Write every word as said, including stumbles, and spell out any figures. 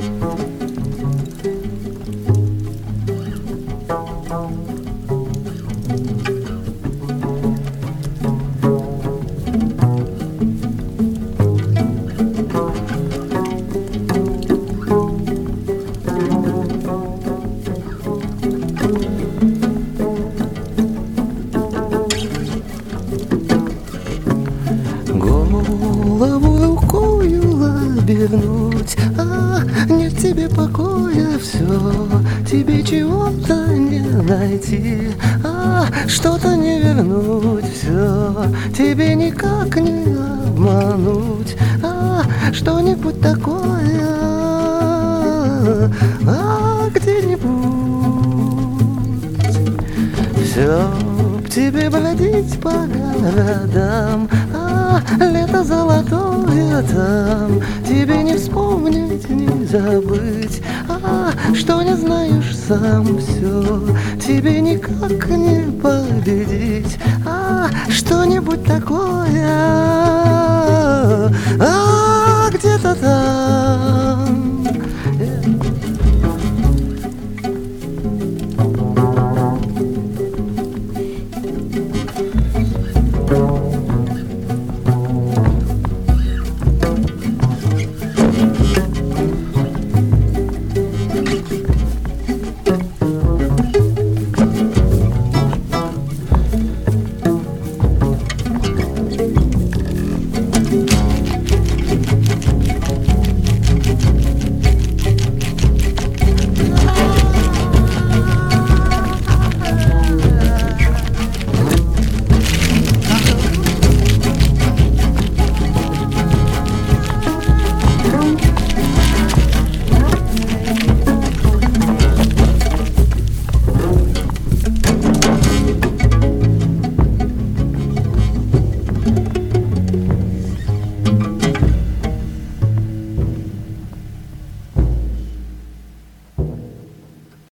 Голову рукою обернуть, а нет тебе покоя, все, тебе чего-то не найти, а что-то не вернуть, все, тебе никак не обмануть, а что-нибудь такое, а где-нибудь все б тебе бродить по городам, а лето золотое там, тебе не вспомнить, не забыть, а что не знаешь сам, все, тебе никак не победить, а что-нибудь такое, а